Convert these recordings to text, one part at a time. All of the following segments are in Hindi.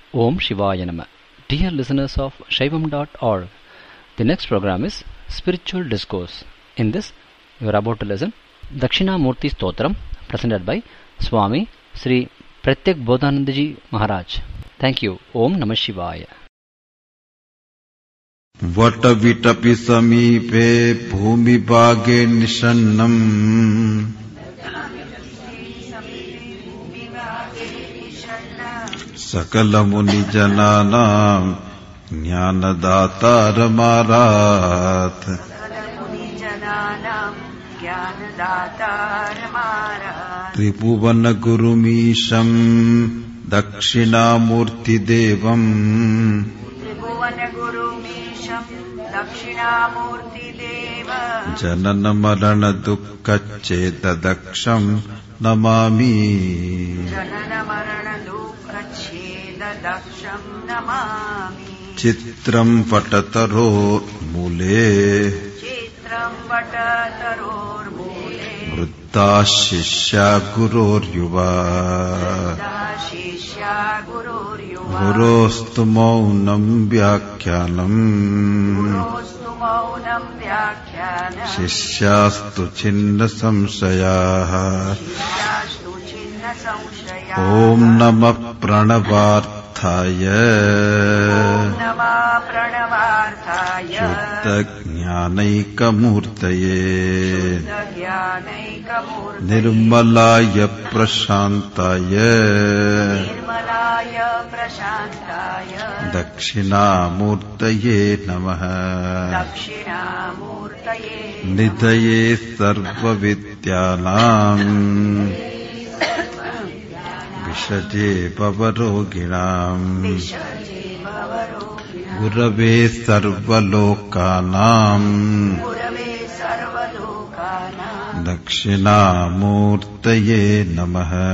Om Shivaya Nama. Dear listeners of Shaivam.org, the next program is Spiritual Discourse. In this, we are about to listen Dakshinamurti Stotram, presented by Swami Sri Pratyak Bodhanandaji Maharaj. Thank you. Om Namah Shivaya. Vatavitapi samipe bhumi bhage nishannam Sakala muni jananam jnanadatar marat Tribhuvana gurumisham dakshinamurti devam Janana marana dukkha cheta daksham namami Chitram vatataror mule Vruddha shishya guror yuva Gurostu maunam vyakhyanam Shishyastu chinna samsayah Om Namah Pranavarthaya Shuddha Jnanaika Murtaye Nirmalaya Prashantaya Dakshinamurtaye Namaha Nidhaye Sarva Vidyanam Vishaje Bhavaroginam Gurave Sarvalokanam Dakshinamurtaye Namaha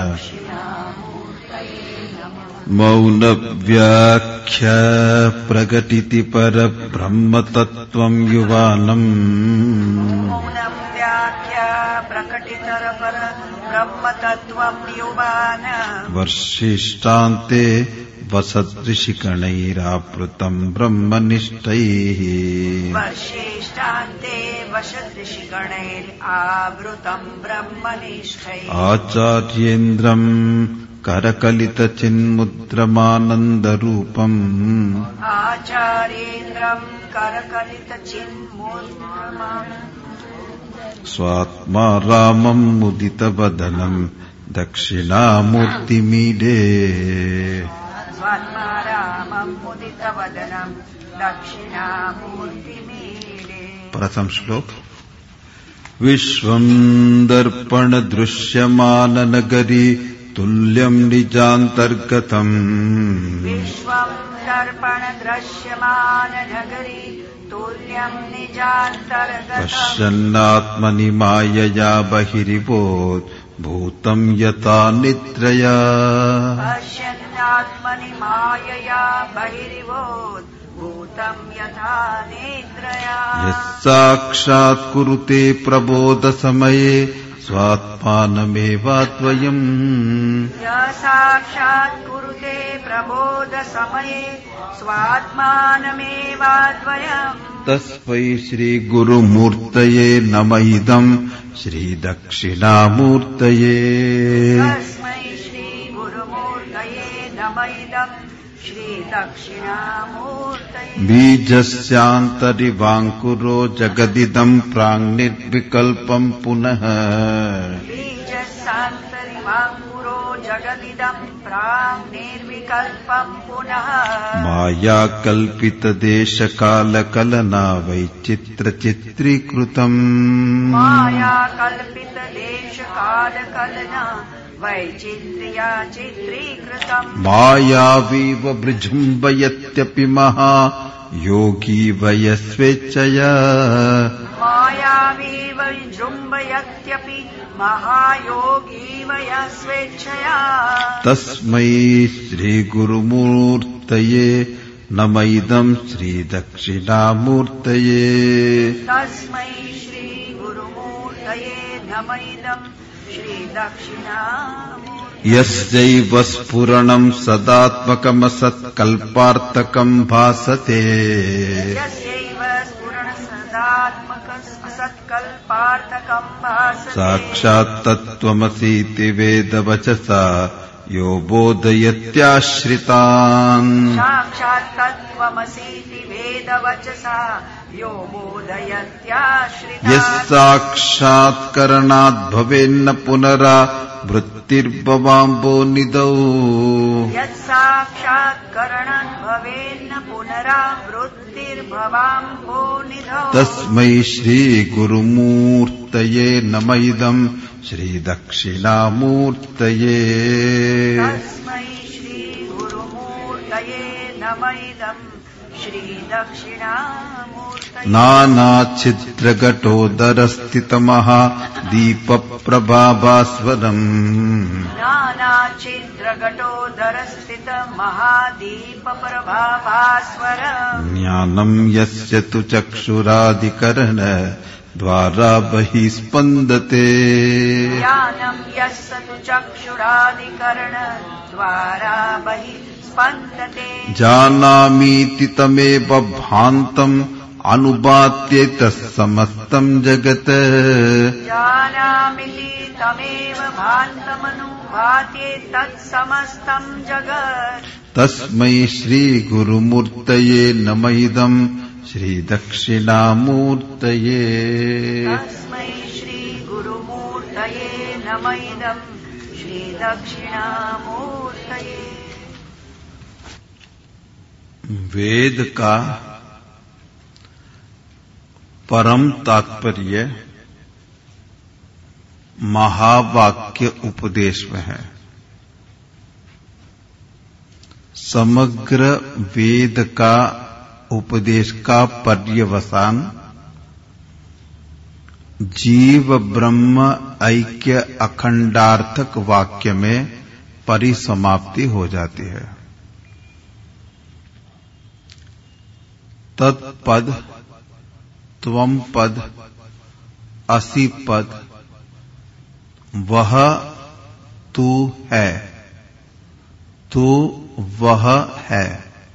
Mauna Vyakhya Pragatiti Para Brahma Tattvam Yuvanam Varshishtante Vasadrishikanairaprutam Brahmanishtai Acharyendram Karakalita Chinmudramananda Rupam Swatma Ramam Mudita Vadanam Dakshinamurti Mide Pratham Shlok Vishwam Darpana Drushyamana Nagari Tulyam Nijantargatam Vishwam Darpana Drushyamana Nagari Tulyam Nijantargatam Pashyannatmani Mayaya Bahiribodh Bhutam Yata Nitraya Pashyannatmani Mayaya Bahiribodh Bhutam Yatha Nitraya Yasakshat Kurute Prabodha Samaye Swatmanamevadvayam Yasakshat Kurute Prabodha Samaye Swatmanamevadvayam Tasvai Shri Guru Murtaye Namaidam Shri Dakshinamurtaye Tasmai Shri Guru Murtaye Namaidam Shri Dakshinamurtaye Bijasyantari Vankuro Jagadidam Prangnirvikalpam Punaha Bijasyantari Vankuro Jagadidam Prangnirvikalpam Punaha Maya Kalpita Desha Kala Kalana Vaichitra Chitrikrutam Maya Kalpita Desha Kala Kalana Vaichitriya Chitrikrutam Maya Viva Brijumbayatyapi Maha Yogi Vayasvechaya Maya Viva Brijumbayatyapi Mahayogi Vayasvechaya Tasmai Shri Guru Murtaye Namaidam Shri Dakshinamurtaye Tasmai Shri Guru Murtaye Namaidam Shri Dakshinamurtaye यस्यैव स्फुरणम् सदात्मकमसत्कल्पार्थकम् भासते साक्षात् तत्त्वमसीति वेदवचसा यो बोधयत्याश्रितान् साक्षात् तत्त्वमसीति वेदवचसा यो बोधयत्याश्रितान् यः साक्षात्करणात् भवेन्न पुनरावृत्तिर्भवाम्भोनिधौ यत्साक्षात्करणात् भवेन्न पुनरावृत्तिर्भवाम्भोनिधौ तस्मै श्रीगुरुमूर्तये नम इदम् श्रीदक्षिणामूर्तये तस्मै श्रीगुरुमूर्तये नम इदम् श्रीदक्षिणामूर्तये नानाच्छिद्रघटोदरस्थितमहादीपप्रभाभास्वरम् नानाच्छिद्रघटोदरस्थितमहादीपप्रभाभास्वरम् ज्ञानम् यस्य तु चक्षुरादिकरण द्वारा बहिः स्पन्दते ज्ञानम् यस्य तु चक्षुरादिकरण द्वारा बहिः स्पन्दते जानामीति तमेव भान्तम् अनुबात्येतः समस्तम् जगत् जानामीति तमेव भान्तमनुभाते तत्समस्तम् जगत् तस्मै श्रीगुरुमूर्तये नम इदम् श्रीदक्षिणामूर्तये तस्मै श्रीगुरुमूर्तये नम इदम् श्रीदक्षिणामूर्तये। वेद का परम तात्पर्य महावाक्य उपदेश में है। समग्र वेद का उपदेश का पर्यवसान जीव ब्रह्म ऐक्य अखंडार्थक वाक्य में परिसमाप्ति हो जाती है। तत्पद, त्वम पद, असि पद, वह तू है, तू वह है।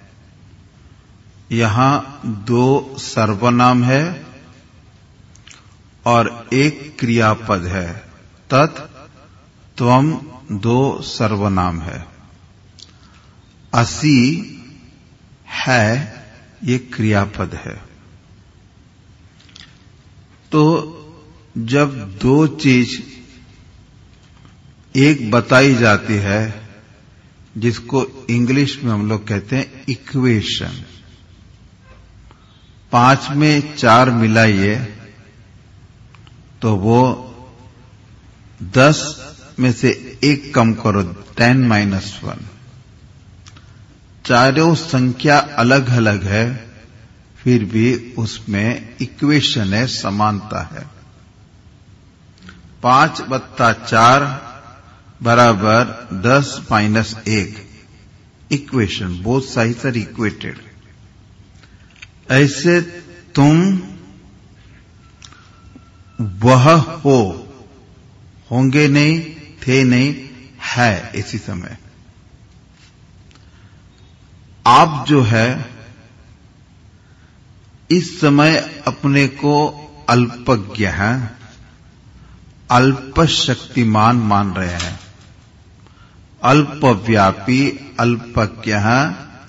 यहां दो सर्वनाम है और एक क्रियापद है। तत्, त्वम दो सर्वनाम है। असि है ये क्रियापद है। तो जब दो चीज एक बताई जाती है जिसको इंग्लिश में हम लोग कहते हैं इक्वेशन, 5 में 4 मिलाइए तो वो 10 में से 1 कम करो 10-1। चारों संख्या अलग अलग है फिर भी उसमें इक्वेशन है, समानता है। 5+4 बराबर 10-1 equation, both sides are equated. ऐसे तुम वह हो, होंगे नहीं, थे नहीं, है इसी समय। आप जो है इस समय अपने को अल्पज्ञ हैं, अल्प शक्तिमान मान रहे हैं, अल्पव्यापी, अल्पज्ञ हैं,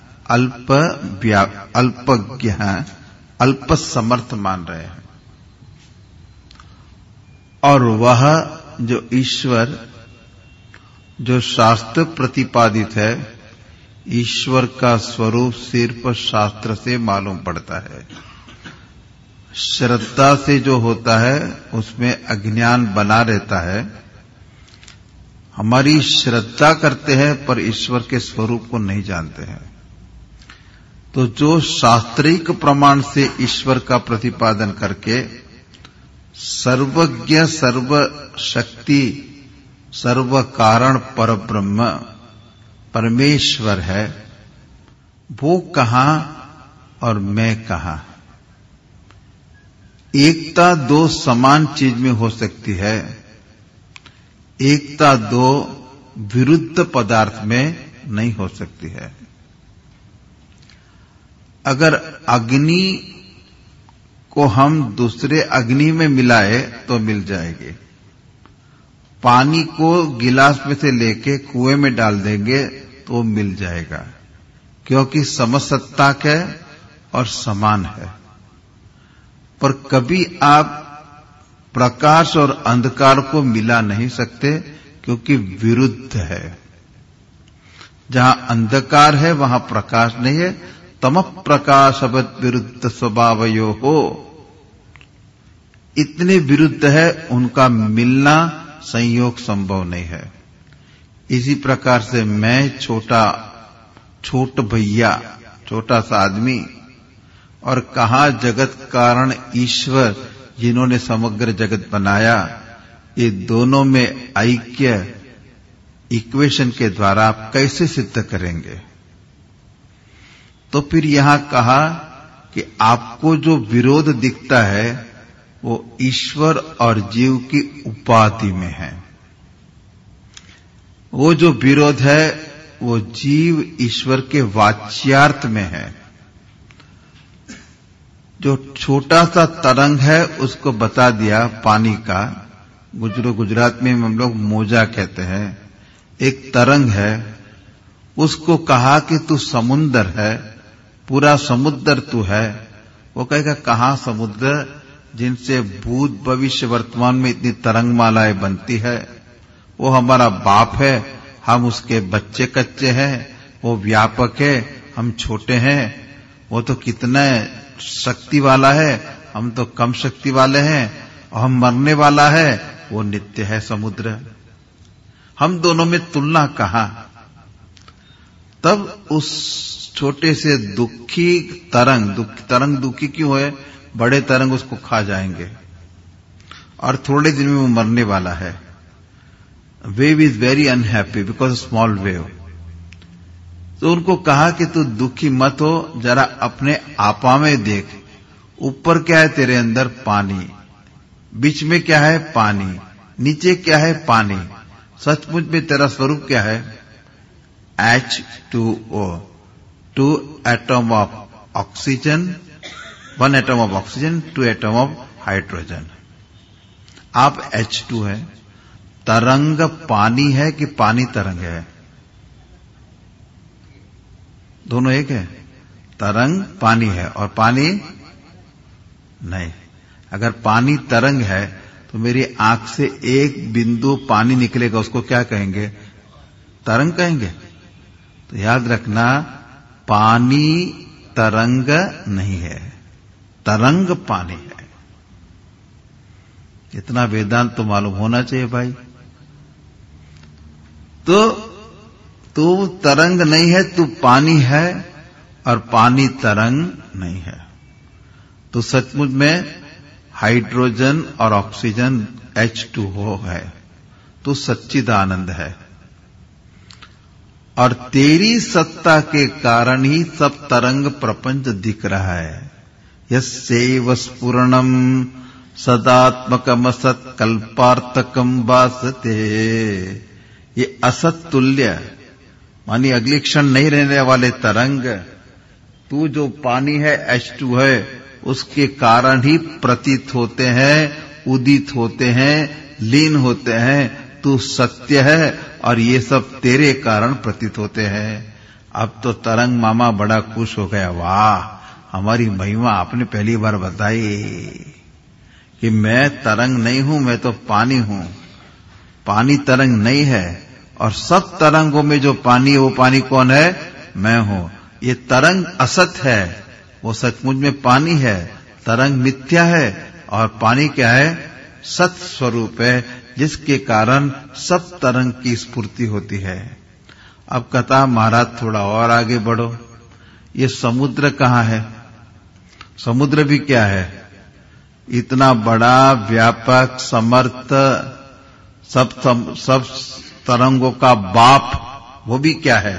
अल्पज्ञ हैं, अल्प समर्थ मान रहे हैं। और वह जो ईश्वर, जो शास्त्र प्रतिपादित है, ईश्वर का स्वरूप सिर्फ शास्त्र से मालूम पड़ता है। श्रद्धा से जो होता है उसमें अज्ञान बना रहता है। हमारी श्रद्धा करते हैं पर ईश्वर के स्वरूप को नहीं जानते हैं। तो जो शास्त्रिक प्रमाण से ईश्वर का प्रतिपादन करके सर्वज्ञ, सर्वशक्ति, सर्व कारण परब्रह्म परमेश्वर है, वो कहां और मैं कहां। एकता दो समान चीज में हो सकती है, एकता दो विरुद्ध पदार्थ में नहीं हो सकती है। अगर अग्नि को हम दूसरे अग्नि में मिलाए तो मिल जाएगी। पानी को गिलास में से लेके कुएं में डाल देंगे तो मिल जाएगा, क्योंकि समसत्ताक है और समान है। पर कभी आप प्रकाश और अंधकार को मिला नहीं सकते, क्योंकि विरुद्ध है। जहां अंधकार है वहां प्रकाश नहीं है। तमः प्रकाशवत् विरुद्ध स्वभावयो हो, इतने विरुद्ध है, उनका मिलना संयोग संभव नहीं है। इसी प्रकार से मैं छोट भैया, छोटा सा आदमी, और कहा जगत कारण ईश्वर जिन्होंने समग्र जगत बनाया, ये दोनों में ऐक्य इक्वेशन के द्वारा आप कैसे सिद्ध करेंगे? तो फिर यहां कहा कि आपको जो विरोध दिखता है वो ईश्वर और जीव की उपाधि में है। वो जो विरोध है वो जीव ईश्वर के वाच्यार्थ में है। जो छोटा सा तरंग है उसको बता दिया पानी का, गुजरात में हम लोग मोजा कहते हैं। एक तरंग है, उसको कहा कि तू समुद्र है, पूरा समुद्र तू है। वो कहेगा कहां समुद्र, जिनसे भूत भविष्य वर्तमान में इतनी तरंग मालाएं बनती है। वो हमारा बाप है, हम उसके बच्चे कच्चे हैं। वो व्यापक है, हम छोटे हैं। वो तो कितना शक्ति वाला है, हम तो कम शक्ति वाले हैं। और हम मरने वाला है, वो नित्य है समुद्र। हम दोनों में तुलना कहां? तब उस छोटे से दुखी तरंग दुखी क्यों है? बड़े तरंग उसको खा जाएंगे और थोड़े दिन में वो मरने वाला है। Wave is very unhappy because small wave. तो उनको कहा कि तू दुखी मत हो, जरा अपने आपा में देख। ऊपर क्या है तेरे अंदर? पानी। बीच में क्या है? पानी। नीचे क्या है? पानी। सचमुच में तेरा स्वरूप क्या है? H2O, 2 atom of oxygen, 1 atom of oxygen, 2 atom of hydrogen. आप H2 है। तरंग पानी है कि पानी तरंग है? दोनों एक है। तरंग पानी है और पानी नहीं। अगर पानी तरंग है तो मेरी आंख से एक बिंदु पानी निकलेगा, उसको क्या कहेंगे? तरंग कहेंगे। तो याद रखना, पानी तरंग नहीं है, तरंग पानी है। इतना वेदांत तो मालूम होना चाहिए भाई। तो तू तरंग नहीं है, तू पानी है, और पानी तरंग नहीं है। तो सचमुच में हाइड्रोजन और ऑक्सीजन H2O है, तो सच्चिदानंद है। और तेरी सत्ता के कारण ही सब तरंग प्रपंच दिख रहा है। यस्यैव स्फुरणम सदात्मकम असत कल्पार्थकम वासते। ये असत तुल्य मानी अगली क्षण नहीं रहने वाले तरंग, तू जो पानी है H2 है, उसके कारण ही प्रतीत होते हैं, उदित होते हैं, लीन होते हैं। तू सत्य है और ये सब तेरे कारण प्रतीत होते हैं। अब तो तरंग मामा बड़ा खुश हो गया। वाह, हमारी महिमा आपने पहली बार बताई कि मैं तरंग नहीं हूं, मैं तो पानी हूं। पानी तरंग नहीं है, और सब तरंगों में जो पानी है वो पानी कौन है? मैं हूं। ये तरंग असत है, वो सचमुच में पानी है। तरंग मिथ्या है और पानी क्या है? सत स्वरूप है, जिसके कारण सब तरंग की स्फूर्ति होती है। अब कहता महाराज थोड़ा और आगे बढ़ो, ये समुद्र कहां है? समुद्र भी क्या है? इतना बड़ा व्यापक समर्थ सब तरंगों का बाप, वो भी क्या है?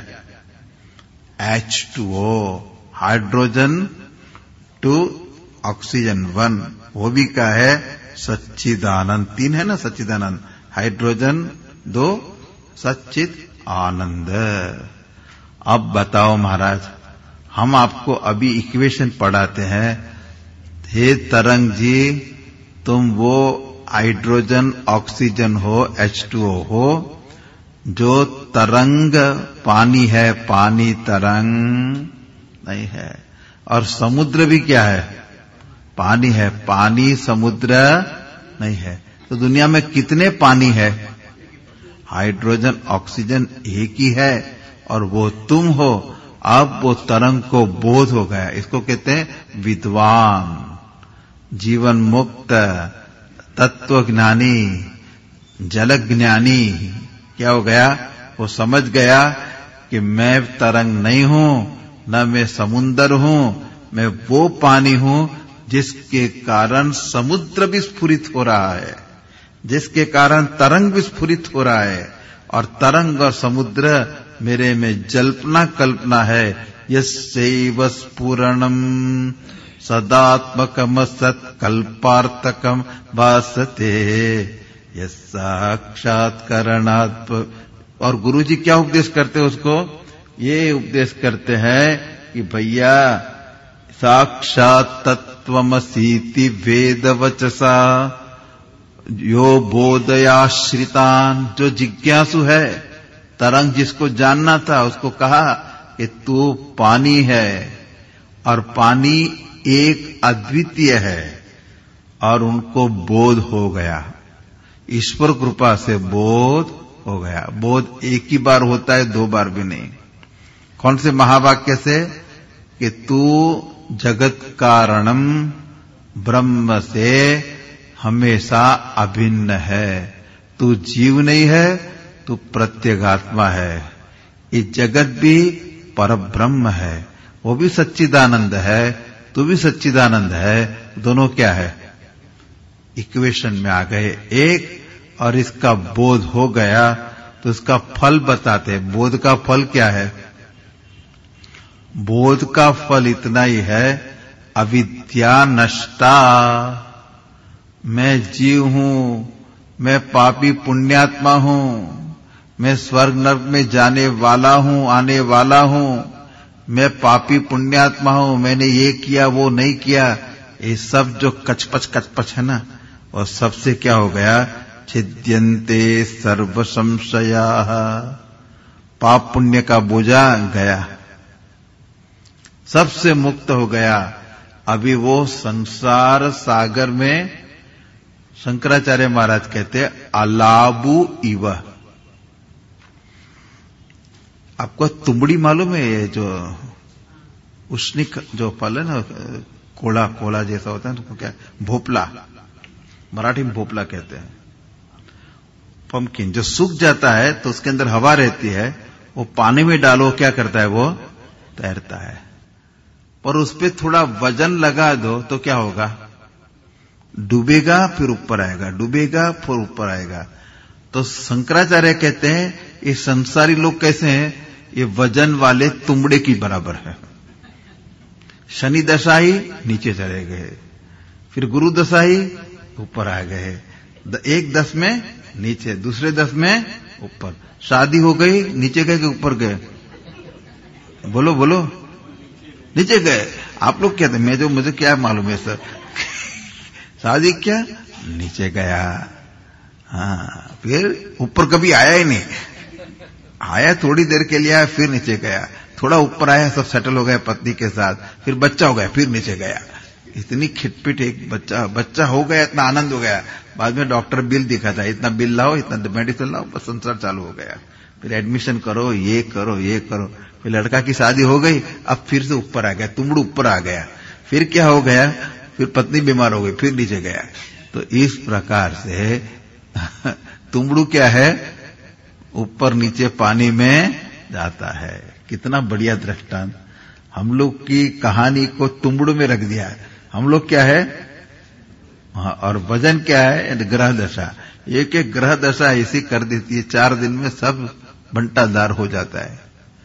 H2O, हाइड्रोजन 2 ऑक्सीजन 1, वो भी क्या है? सच्चिदानंद। 3 है ना सच्चिदानंद। हाइड्रोजन 2, सच्चित आनंद। अब बताओ महाराज, हम आपको अभी इक्वेशन पढ़ाते हैं। हे तरंग जी, तुम वो हाइड्रोजन ऑक्सीजन हो, H2O हो, जो तरंग पानी है, पानी तरंग नहीं है। और समुद्र भी क्या है? पानी है, पानी समुद्र नहीं है। तो दुनिया में कितने पानी है? हाइड्रोजन ऑक्सीजन एक ही है, और वो तुम हो। अब वो तरंग को बोध हो गया। इसको कहते हैं विद्वान, जीवन मुक्त, तत्वज्ञानी, जलज्ञानी। क्या हो गया? वो समझ गया कि मैं तरंग नहीं हूं, न मैं समुद्र हूं, मैं वो पानी हूं जिसके कारण समुद्र भी स्फुरित हो रहा है, जिसके कारण तरंग भी स्फुरित हो रहा है। और तरंग और समुद्र मेरे में जल्पना कल्पना है। यस्यैव स्फुरणम सदात्मकम सत्कल्पार्थकम भासते यस्साक्षात्करणात्। और गुरुजी क्या उपदेश करते हैं उसको? ये उपदेश करते हैं कि भैया साक्षात तत्वमसीति वेदवचसा यो बोधयाश्रितान। जो जिज्ञासु है, तरंग जिसको जानना था, उसको कहा कि तू पानी है, और पानी एक अद्वितीय है, और उनको बोध हो गया। ईश्वर कृपा से बोध हो गया। बोध एक ही बार होता है, 2 बार भी नहीं। कौन से महावाक्य से? कि तू जगत कारणम ब्रह्म से हमेशा अभिन्न है। तू जीव नहीं है, तू प्रत्यगात्मा है। ये जगत भी परब्रह्म है, वो भी सच्चिदानंद है, तू भी सच्चिदानंद है। दोनों क्या है? इक्वेशन में आ गए एक। और इसका बोध हो गया तो इसका फल बताते हैं। बोध का फल क्या है? बोध का फल इतना ही है, अविद्या नष्टा। मैं जीव हूं, मैं पापी पुण्यात्मा हूं, मैं स्वर्ग नरक में जाने वाला हूं, आने वाला हूं, मैं पापी पुण्यात्मा हूं, मैंने ये किया वो नहीं किया। ये सब जो कचपच है ना, और सबसे क्या हो गया? छिद्यन्ते सर्व संशयाः। पाप पुण्य का बोझा गया, सबसे मुक्त हो गया। अभी वो संसार सागर में, शंकराचार्य महाराज कहते हैं, अलाबु इव। आपको तुंबड़ी मालूम है? ये जो उष्णिक जो फल है ना, कोला कोला जैसा होता है, तो क्या? भोपला, मराठी में भोपला कहते हैं। पंपकिन जो सूख जाता है तो उसके अंदर हवा रहती है, वो पानी में डालो, क्या करता है? वो तैरता है। पर उस पे थोड़ा वजन लगा दो तो क्या होगा? डूबेगा, फिर ऊपर आएगा, डूबेगा, फिर ऊपर आएगा। तो शंकराचार्य कहते हैं ये संसारी लोग कैसे हैं? ये वजन वाले तुमड़े की बराबर है। शनि दशा ही नीचे चले गए, फिर गुरु दशा ही ऊपर आ गए। एक 10 में नीचे, दूसरे 10 में ऊपर। शादी हो गई, नीचे गए कि ऊपर गए? बोलो बोलो, नीचे गए। आप लोग क्या थे? मुझे क्या मालूम है सर। शादी क्या? नीचे गया। हाँ, फिर ऊपर कभी आया ही नहीं। आया थोड़ी देर के लिए आया, फिर नीचे गया। थोड़ा ऊपर आया, सब सेटल हो गया पत्नी के साथ, फिर बच्चा हो गया, फिर नीचे गया। इतनी खिटपिट, एक बच्चा हो गया, इतना आनंद हो गया। बाद में डॉक्टर बिल दिखाता है, इतना बिल लाओ, इतना मेडिसिन लाओ, बस संसार चालू हो गया। फिर एडमिशन करो, ये करो, ये करो। फिर लड़का की शादी हो गई, अब फिर से ऊपर आ गया, तुमड़ ऊपर आ गया। फिर क्या हो गया? फिर पत्नी बीमार हो गई, फिर नीचे गया। तो इस प्रकार से तुमड़ू क्या है? ऊपर नीचे पानी में जाता है। कितना बढ़िया दृष्टांत। हम लोग की कहानी को तुमड़ू में रख दिया है। हम लोग क्या है? और वजन क्या है? ग्रह दशा। एक एक ग्रह दशा ऐसी कर देती है, 4 दिन में सब बंटादार हो जाता है।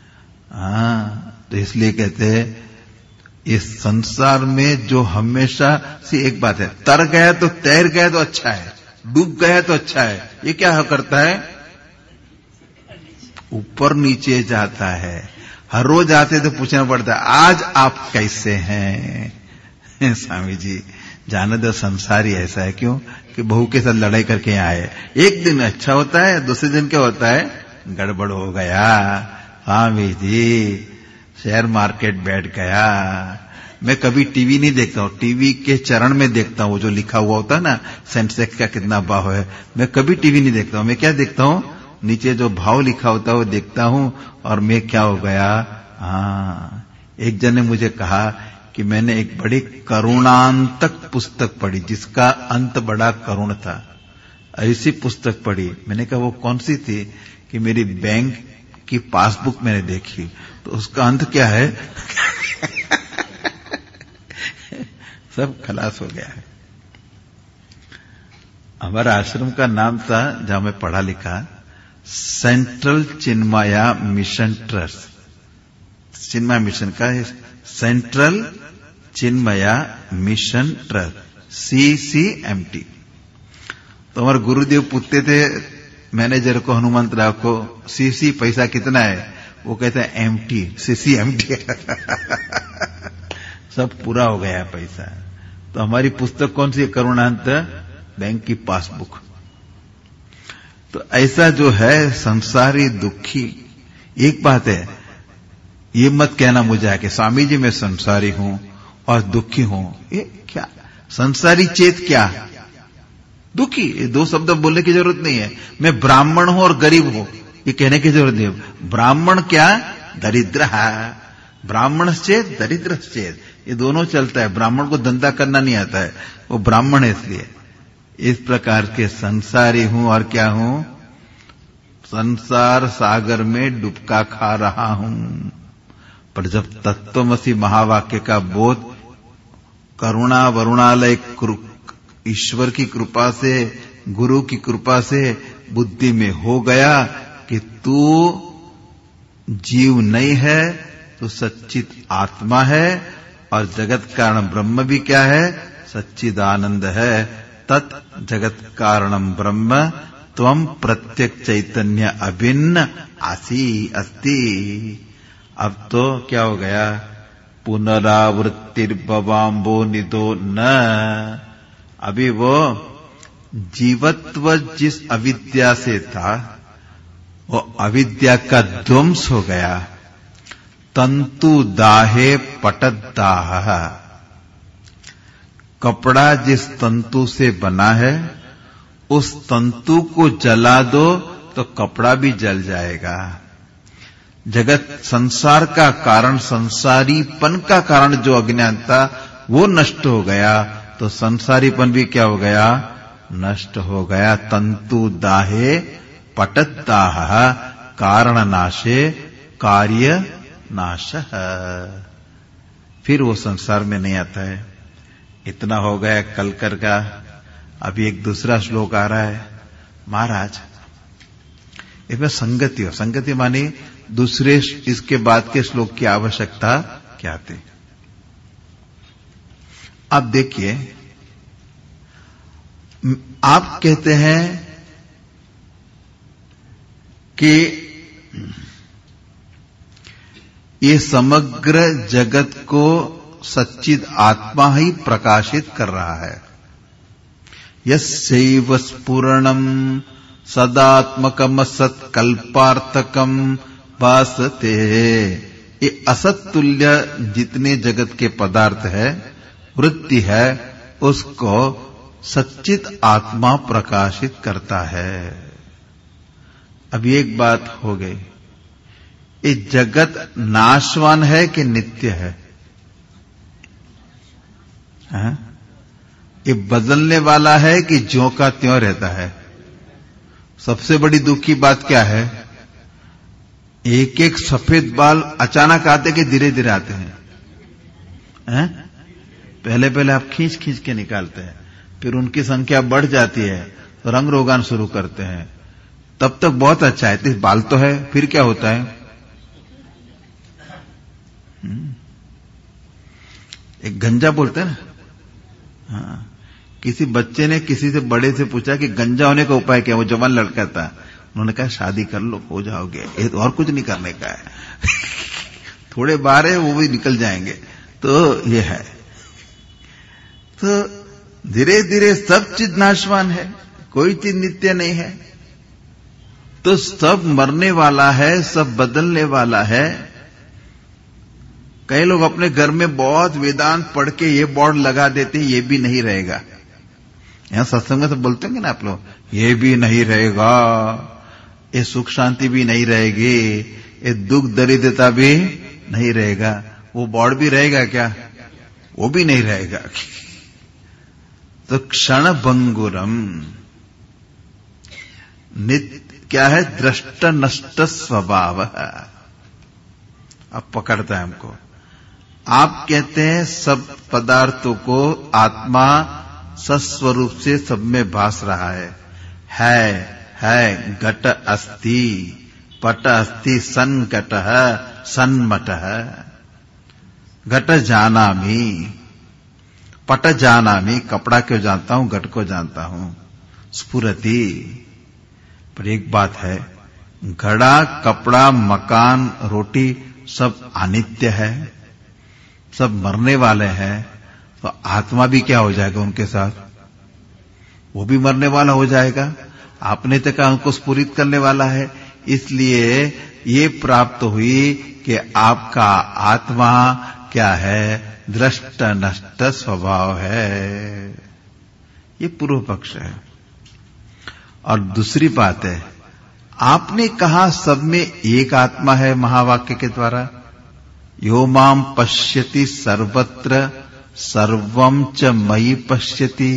तो इसलिए कहते हैं इस संसार में जो हमेशा से एक बात है, तर गया तो तैर गया तो अच्छा है, डूब गया तो अच्छा है। ये क्या करता है? ऊपर नीचे जाता है। हर रोज आते तो पूछना पड़ता है आज आप कैसे हैं। स्वामी जी जाने दो, संसारी ऐसा है। क्यों कि बहू के साथ लड़ाई करके यहाँ आए, एक दिन अच्छा होता है, दूसरे दिन क्या होता है, गड़बड़ हो गया। स्वामी जी शेयर मार्केट बैठ गया। मैं कभी टीवी नहीं देखता हूँ, टीवी के चरण में देखता हूँ, वो जो लिखा हुआ होता है ना सेंसेक्स का कितना भाव है। मैं कभी टीवी नहीं देखता हूँ, मैं क्या देखता हूँ, नीचे जो भाव लिखा होता है वो देखता हूँ। और मैं क्या हो गया, हाँ, एक जन ने मुझे कहा कि मैंने एक बड़ी करुणांतक पुस्तक पढ़ी जिसका अंत बड़ा करुण था। ऐसी पुस्तक पढ़ी। मैंने कहा वो कौन सी थी, कि मेरी बैंक की पासबुक मैंने देखी तो उसका अंत क्या है सब खलास हो गया है। हमारा आश्रम का नाम था, जहां मैं पढ़ा लिखा, central Chinmaya mission trust. Chinmaya mission का है central Chinmaya mission trust, CCMT। तो हमारे गुरुदेव पूछते थे मैनेजर को, हनुमंतराव को, CC पैसा कितना है, वो कहते हैं MT, CCMT सब पूरा हो गया पैसा। तो हमारी पुस्तक कौन सी है, करुणांत बैंक की पासबुक। तो ऐसा जो है संसारी दुखी। एक बात है, ये मत कहना मुझे कि स्वामी जी मैं संसारी हूं और दुखी हूं। ये क्या, संसारी चेत क्या, दुखी, ये दो शब्द बोलने की जरूरत नहीं है। मैं ब्राह्मण हूं और गरीब हूं, ये कहने की जरूरत नहीं है। ब्राह्मण क्या, दरिद्र है, ब्राह्मण चेत दरिद्र चेत, ये दोनों चलता है। ब्राह्मण को धंधा करना नहीं आता है, वो ब्राह्मण है इसलिए। इस प्रकार के संसारी हूं और क्या हूं, संसार सागर में डुबका खा रहा हूं। पर जब तत्वमसि महावाक्य का बोध करुणा वरुणालय ईश्वर की कृपा से, गुरु की कृपा से बुद्धि में हो गया कि तू जीव नहीं है, तो सच्चित आत्मा है, और जगत कारण ब्रह्म भी क्या है, सच्चिदानंद है। तत् जगत कारणम ब्रह्म त्वम प्रत्यक चैतन्य अभिन्न आसी अस्ति। अब तो क्या हो गया, पुनरावृत्तिर्भवाम्बो निदो न। अभी वो जीवत्व जिस अविद्या से था, वो अविद्या का ध्वंस हो गया। तंतु दाहे पटदाह, कपड़ा जिस तंतु से बना है उस तंतु को जला दो तो कपड़ा भी जल जाएगा। जगत संसार का कारण, संसारीपन का कारण जो अज्ञान था वो नष्ट हो गया, तो संसारीपन भी क्या हो गया, नष्ट हो गया। तंतु दाहे पटदाह कारण नाशे कार्य नाश। फिर वो संसार में नहीं आता है। इतना हो गया कलकर का। अभी एक दूसरा श्लोक आ रहा है, महाराज इसमें संगति हो, संगति मानी दूसरे इसके बाद के श्लोक की आवश्यकता क्या थी। अब देखिए, आप कहते हैं कि ये समग्र जगत को सच्चिद आत्मा ही प्रकाशित कर रहा है। यस्यैव स्फुरणम सदात्मकम सत्कल्पार्थकम भासते। ये असत्तुल्य जितने जगत के पदार्थ है, वृत्ति है, उसको सच्चित आत्मा प्रकाशित करता है। अब एक बात हो गई, ये जगत नाशवान है कि नित्य है? हाँ? ये बदलने वाला है कि ज्यों का त्यों रहता है? सबसे बड़ी दुख की बात क्या है, एक एक सफेद बाल अचानक आते कि धीरे धीरे आते हैं? पहले पहले आप खींच खींच के निकालते हैं, फिर उनकी संख्या बढ़ जाती है तो रंग रोगान शुरू करते हैं। तब तक बहुत अच्छा है, तो बाल तो है, फिर क्या होता है? एक गंजा बोलते हैं ना। हाँ, किसी बच्चे ने किसी से बड़े से पूछा कि गंजा होने का उपाय क्या, वो जवान लड़का था, उन्होंने कहा शादी कर लो, हो जाओगे, ये तो और कुछ नहीं करने का है। थोड़े बार है वो भी निकल जाएंगे। तो ये है। तो धीरे धीरे सब चीज नाशवान है, कोई चीज नित्य नहीं है। तो सब मरने वाला है, सब बदलने वाला है। कई लोग अपने घर में बहुत वेदांत पढ़ के ये बोर्ड लगा देते हैं, ये भी नहीं रहेगा। यहां सत्संग में तो बोलते हैं ना आप लोग, ये भी नहीं रहेगा, ये सुख शांति भी नहीं रहेगी, ये दुख दरिद्रता भी नहीं रहेगा। वो बोर्ड भी रहेगा क्या? वो भी नहीं रहेगा। तो क्षण भंगुरम नित्य क्या है? दृष्ट नष्ट स्वभाव। अब पकड़ता है हमको। आप कहते हैं सब पदार्थों को आत्मा सस्वरूप से सब में भास रहा है। घट अस्ति, पट अस्ति, सन घट सन मट। घट जानामि, पट जानामि, कपड़ा क्यों जानता हूं, घट को जानता हूं। स्फुरति। पर एक बात है, घड़ा, कपड़ा, मकान, रोटी सब अनित्य है, सब मरने वाले हैं। तो आत्मा भी क्या हो जाएगा उनके साथ? वो भी मरने वाला हो जाएगा। आपने तो कहा उनको स्फुरित करने वाला है, इसलिए ये प्राप्त हुई कि आपका आत्मा क्या है? दृष्ट नष्ट स्वभाव है। ये पूर्व पक्ष है। और दूसरी बात है, आपने कहा सब में एक आत्मा है महावाक्य के द्वारा, यो माम पश्यति सर्वत्र सर्वम च मयि पश्यति।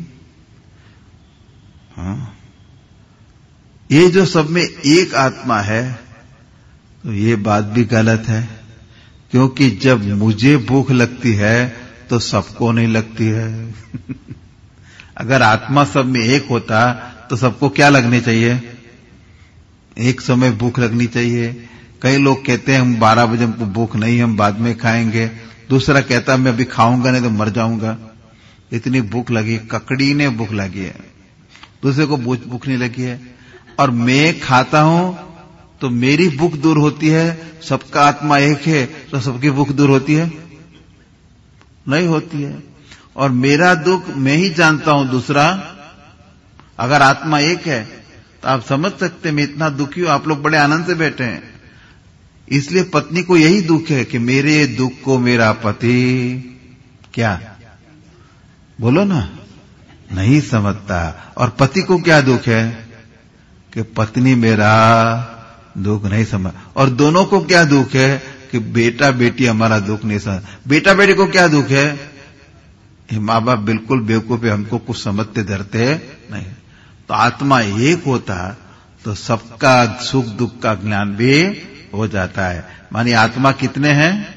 ये जो सब में एक आत्मा है, तो ये बात भी गलत है, क्योंकि जब मुझे भूख लगती है तो सबको नहीं लगती है। अगर आत्मा सब में एक होता तो सबको क्या लगनी चाहिए? एक समय भूख लगनी चाहिए। कई लोग कहते हैं हम 12 बजे हमको भूख नहीं, हम बाद में खाएंगे। दूसरा कहता है मैं अभी खाऊंगा नहीं तो मर जाऊंगा, इतनी भूख लगी, ककड़ी ने भूख लगी है, दूसरे को भूख नहीं लगी है। और मैं खाता हूं तो मेरी भूख दूर होती है। सबका आत्मा एक है तो सबकी भूख दूर होती है? नहीं होती है। और मेरा दुख मैं ही जानता हूं, दूसरा, अगर आत्मा एक है तो आप समझ सकते मैं इतना दुखी हूं, आप लोग बड़े आनंद से बैठे हैं। इसलिए पत्नी को यही दुख है कि मेरे दुख को मेरा पति क्या, बोलो ना, नहीं समझता। और पति को क्या दुख है कि पत्नी मेरा दुख नहीं समझ। और दोनों को क्या दुख है कि बेटा बेटी हमारा दुख नहीं समझ। बेटा बेटी को क्या दुख है? माँ बाप बिल्कुल बेवकूफ है, हमको कुछ समझते धरते नहीं। तो आत्मा एक होता तो सबका सुख दुख का ज्ञान भी हो जाता है। मानिए आत्मा कितने हैं?